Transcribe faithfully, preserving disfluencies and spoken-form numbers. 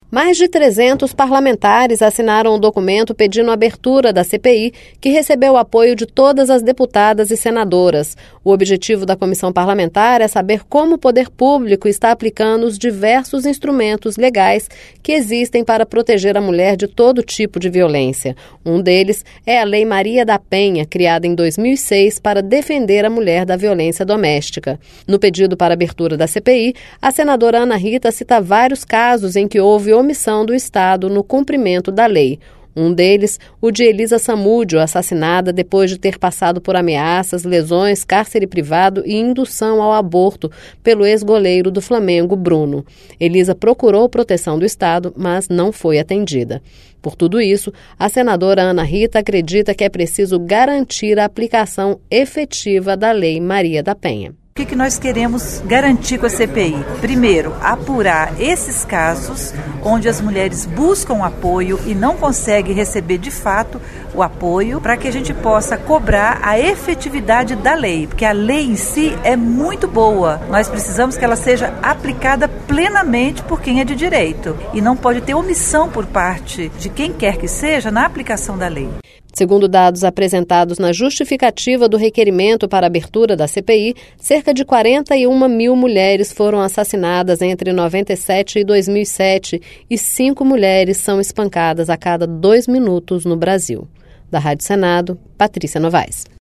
Mais de trezentos parlamentares assinaram um documento pedindo a abertura da C P I, que recebeu o apoio de todas as deputadas e senadoras. O objetivo da comissão parlamentar é saber como o poder público está aplicando os diversos instrumentos legais que existem para proteger a mulher de todo tipo de violência. Um deles é a Lei Maria da Penha, criada em dois mil e seis para defender a mulher da violência doméstica. No pedido para a abertura da C P I, a senadora Ana Rita cita vários casos em que houve omissão do Estado no cumprimento da lei. Um deles, o de Elisa Samúdio, assassinada depois de ter passado por ameaças, lesões, cárcere privado e indução ao aborto pelo ex-goleiro do Flamengo, Bruno. Elisa procurou proteção do Estado, mas não foi atendida. Por tudo isso, a senadora Ana Rita acredita que é preciso garantir a aplicação efetiva da Lei Maria da Penha. O que, que nós queremos garantir com a C P I? Primeiro, apurar esses casos onde as mulheres buscam apoio e não conseguem receber de fato o apoio, para que a gente possa cobrar a efetividade da lei, porque a lei em si é muito boa. Nós precisamos que ela seja aplicada plenamente por quem é de direito e não pode ter omissão por parte de quem quer que seja na aplicação da lei. Segundo dados apresentados na justificativa do requerimento para a abertura da C P I, cerca de quarenta e uma mil mulheres foram assassinadas entre noventa e sete e dois mil e sete e cinco mulheres são espancadas a cada dois minutos no Brasil. Da Rádio Senado, Patrícia Novaes.